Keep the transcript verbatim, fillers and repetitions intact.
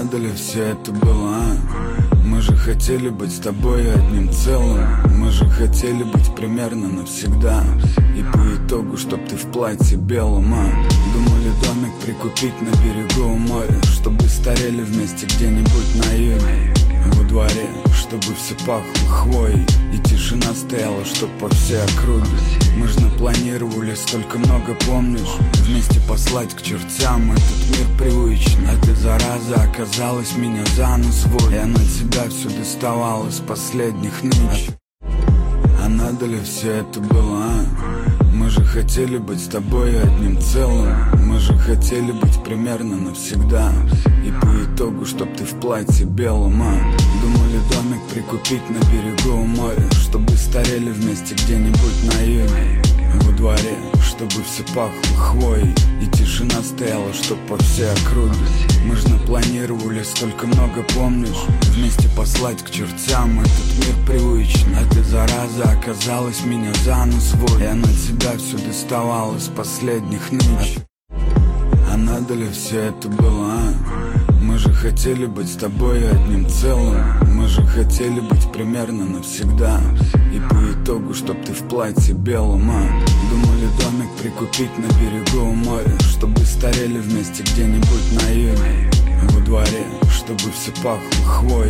надо ли все это было, а? Мы же хотели быть с тобой одним целым. Мы же хотели быть примерно навсегда. И по итогу, чтоб ты в платье белом, а? Думали домик прикупить на берегу моря, чтобы старели вместе где-нибудь на юге. Во дворе, чтобы все пахло хвоей, и тишина стояла, чтоб по всей округе. Мы ж напланировали столько много, помнишь? Вместе послать к чертям этот мир привычный. А ты, зараза, оказалась меня за нос водит. Я на тебя все доставала с последних ночей. А надо ли все это было, а? Мы же хотели быть с тобой одним целым. Мы же хотели быть примерно навсегда. И по итогу, чтоб ты в платье белом, а? Думали домик прикупить на берегу моря, чтобы старели вместе где-нибудь на юге. Во дворе, чтобы все пахло хвоей, и тишина стояла, чтоб по всей округе. Мы ж напланировали столько много, помнишь? Вместе послать к чертям этот мир привычный. А ты, зараза, оказалась меня за нос водит. Я на тебя все доставала с последних ночей. А надо ли все это было, а? Мы же хотели быть с тобой одним целым. Мы же хотели быть примерно навсегда. И по итогу, чтоб ты в платье белом, а? Думали домик прикупить на берегу моря, чтобы старели вместе где-нибудь на юге. Во дворе, чтобы все пахло хвоей.